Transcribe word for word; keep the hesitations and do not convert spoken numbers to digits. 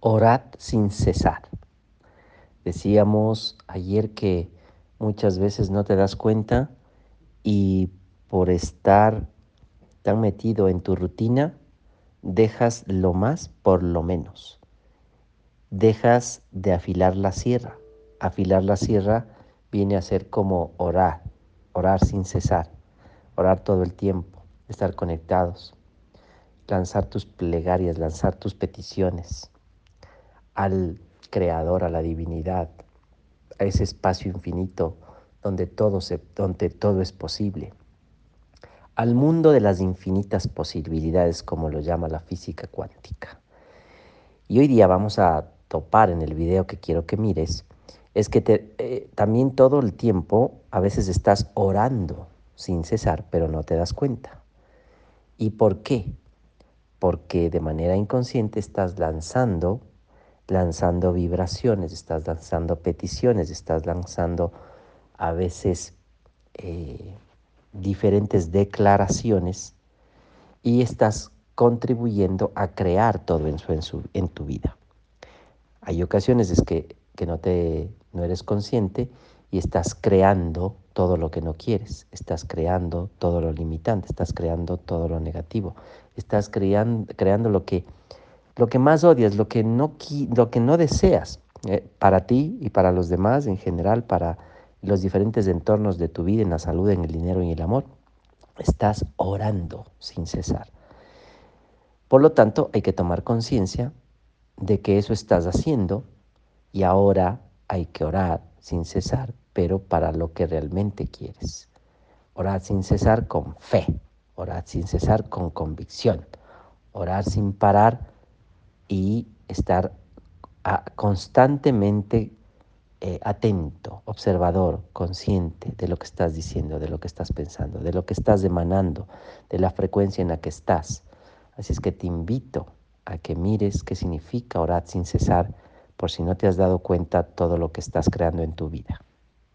Orad sin cesar. Decíamos ayer que muchas veces no te das cuenta y por estar tan metido en tu rutina, dejas lo más por lo menos. Dejas de afilar la sierra. Afilar la sierra viene a ser como orar, orar sin cesar, orar todo el tiempo, estar conectados, lanzar tus plegarias, lanzar tus peticiones al Creador, a la divinidad, a ese espacio infinito donde todo, se, donde todo es posible, al mundo de las infinitas posibilidades, como lo llama la física cuántica. Y hoy día vamos a topar en el video que quiero que mires, es que te, eh, también todo el tiempo a veces estás orando sin cesar, pero no te das cuenta. ¿Y por qué? Porque de manera inconsciente estás lanzando lanzando vibraciones, estás lanzando peticiones, estás lanzando a veces eh, diferentes declaraciones y estás contribuyendo a crear todo en, su, en, su, en tu vida. Hay ocasiones es que, que no, te, no eres consciente y estás creando todo lo que no quieres, estás creando todo lo limitante, estás creando todo lo negativo, estás creando, creando lo que lo que más odias, lo que no, lo que no deseas eh, para ti y para los demás en general, para los diferentes entornos de tu vida, en la salud, en el dinero y en el amor, estás orando sin cesar. Por lo tanto, hay que tomar conciencia de que eso estás haciendo y ahora hay que orar sin cesar, pero para lo que realmente quieres. Orar sin cesar con fe, orar sin cesar con convicción, orar sin parar y estar a, constantemente eh, atento, observador, consciente de lo que estás diciendo, de lo que estás pensando, de lo que estás emanando, de la frecuencia en la que estás. Así es que te invito a que mires qué significa orar sin cesar, por si no te has dado cuenta todo lo que estás creando en tu vida.